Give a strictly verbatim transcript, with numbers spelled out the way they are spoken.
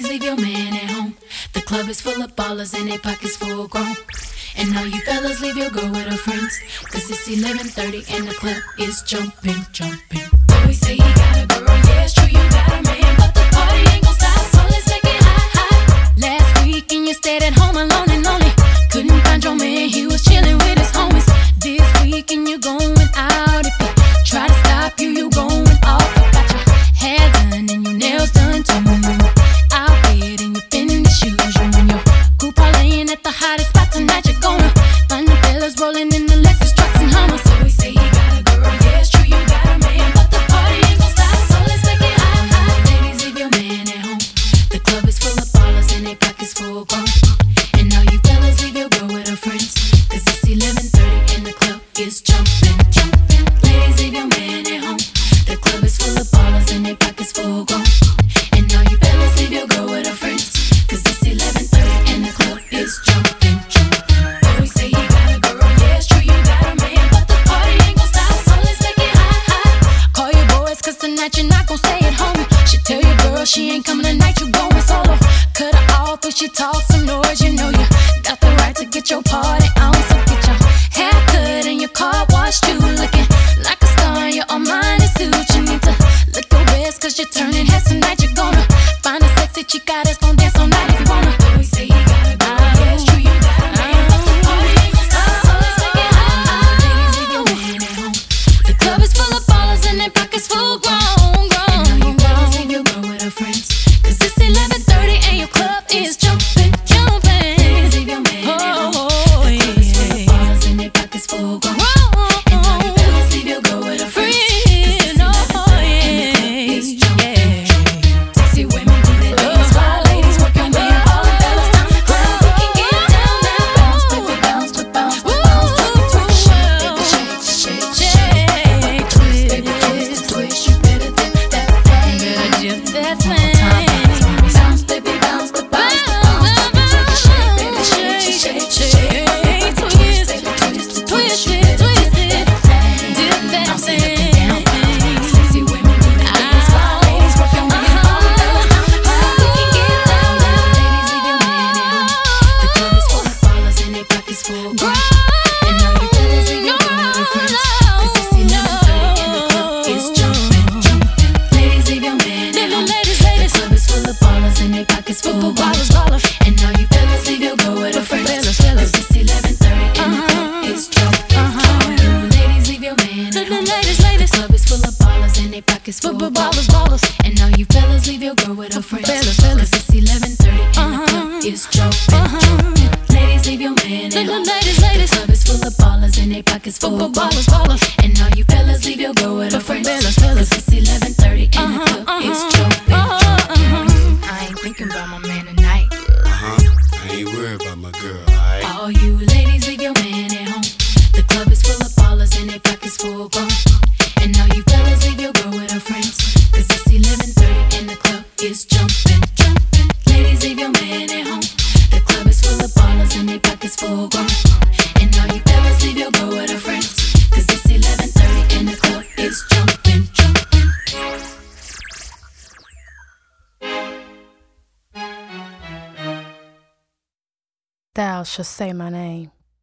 leave your man at home. The club is full of ballers and they pockets full grown. And all you fellas leave your girl with her friends, cause it's eleven thirty and the club is jumping, jumping. Boy say he got a girl, yeah it's true you got a man, but the party ain't gon' stop, so let's make it hot, hot. Last week and you stayed at home alone and lonely. Couldn't find your man, he was chilling with his homies. This week and you going out, if he try to stop you, you going off. You got your hair done and your nails done too. Out bed and you fitting the shoes. You and your group parlaying at the hottest spot tonight. You're gonna find the fellas rolling in the Lexus trucks and Hummers. So we say he got a girl, yeah it's true you got a man, but the party ain't gon' stop, so let's make it hot, hot. Ladies, leave your man at home. The club is full of ballers and they pockets full grown. And all you fellas leave your girl with her friends, cause it's eleven thirty and the club is jumping, jumping. Ladies, leave your man at home. The club is full of ballers and they pockets full grown. And all you fellas leave your girl with her friends, cause it's eleven thirty and the club is jumping, jumping. Always say he got a girl, yeah it's true you got a man, but the party ain't gon' stop, so let's make it hot, hot. Call your boys cause tonight you're not gon' stay at home. Should tell your girl she ain't coming tonight, you going solo. Cut her off if she talks some noise, you know you got the right to get your party on. So get your hair cut and your car washed too, looking like a star in your Armani suit. You need to look your best cause you're turning heads tonight. You're gonna find a sexy chica that's gon' dance all night if you wanna. Always say he got a girl, yeah it's true you got a man, but the party ain't gon' stop, so let's make it hot, hot. Ladies, leave your man at home. The club is full of ballers and their pockets full grown, grown. And all you fellas leave your girl with her friends, cause it's eleven thirty and your club is jumping, jumping. Ladies, leave your man at home. The club is full of ballers and their pockets full grown. And all you fellas leave your girl with her friends, cause it's eleven thirty and the club is jumping, jumping. Sexy women do their things, fly ladies work your man, all the fellas down the club. We can get down now. Bounce, baby, bounce, to bounce, to bounce, baby, twist, baby, shake, shake, shake, twist, baby, twist, twist. You better dip that thing, better dip that thing. Bounce, baby, bounce, to bounce, to bounce, baby, take a shake, baby, shake, shake, shake, twist, baby, twist, twist, you better dip that thing, dip that thing. Sexy women do their things, fly ladies work your man, all the fellas down the club. We can get down now. Ladies, leave your man at home. The club is full of ballers and their pockets full grown. And all you fellas leave your girl with her friends, cause it's eleven thirty and the club is jumping, jumping. Ladies, leave your man at home. The club is full of ballers and their pockets full grown. And all you fellas leave your girl with her friends, cause it's eleven thirty and the club is jumping, jumping. Ladies, leave your man at home. The club is full of ballers and their pockets full grown. And all you fellas leave your girl with her friends, cause it's eleven thirty and the club is jumping, jumping. Ladies, leave your man at home. The club is full of ballers and their pockets full grown. And all you fellas leave your girl with her friends, cause it's eleven thirty and the club is jumping, jumping. I ain't thinking about my man tonight. Uh-huh, I ain't worried about my girl, alright? All you ladies, leave your man at home. The club is full of ballers and their pockets full grown. And all you fellas leave your girl with her friends, cause it's eleven thirty and the club is jumping, jumping. Ladies, leave your man at home. The club is full of ballers and their pockets full grown. And all you fellas leave your girl with her friends, cause it's eleven thirty and the club is jumping, jumping. Thou shalt say my name.